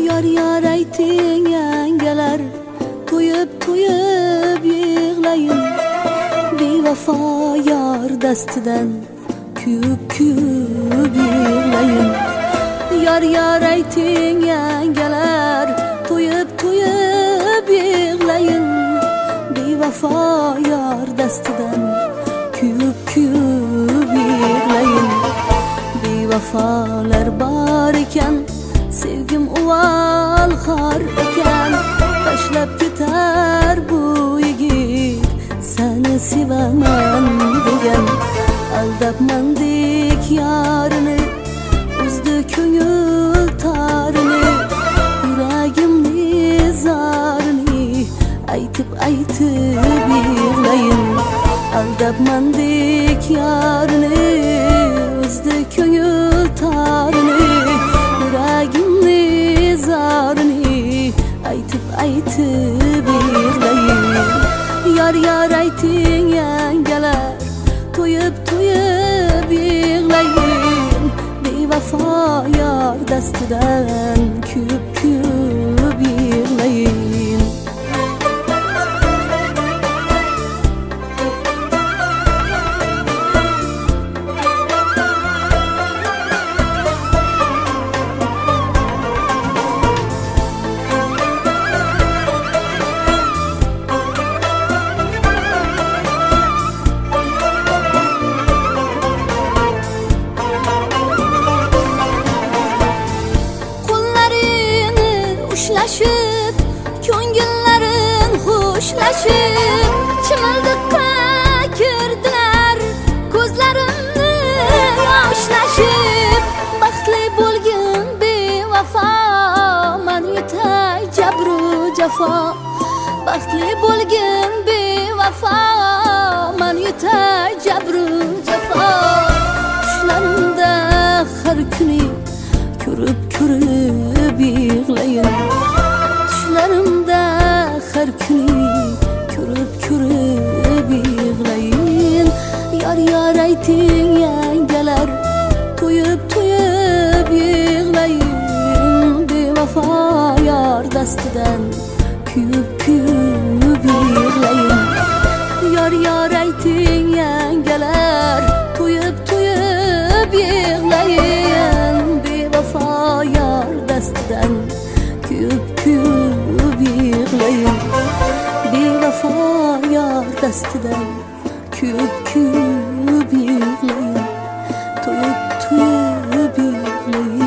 Yar yar ayting yangalar, to'yib yig'layin. Bevafo yar dastidan kuyib yig'layin. Yar yar ayting yangalar, to'yib yig'layin. Bevafo yar dastidan kuyib yig'layin. Bevafolar bor ekan, sevgim uval xor ekan. Tashlab ketar bu yigit seni sevaman degan. Aldabmandik yarini, uzdi ko'ngil torini. Yuragimni zorini aytib yig'layin. Aldabmandik yarini, uzdi ko'ngil torini. Yuragimni zorini aytib yig'layin. Yar yar ayting yangalar, to'yib yig'layin. Bevafo yar dastidan kuyib yig'layin. Ko'ngillarin xushlashib, chimildiqqa kirdilar, ko'zlarimni yoshlashib. Baxtli bo'lgin bevafo, man yutay jabru jafo. Baxtli bo'lgin bevafo, man yutay jabru jafo. Tushlarimda har kuni ko'rib yig'layin. Tushlarimda har kuni ko'rib yig'layin. Yar yar ayting yangalar, to'yib yig'layin. Bevafo yar dastidan kuyib yig'layin. Yar yar ayting yangalar, to'yib yig'layin. Bevafo yar dastidan kuyib yig'layin. Bevafo yar dastidan kuyib yig'layin. To'yib yig'layin.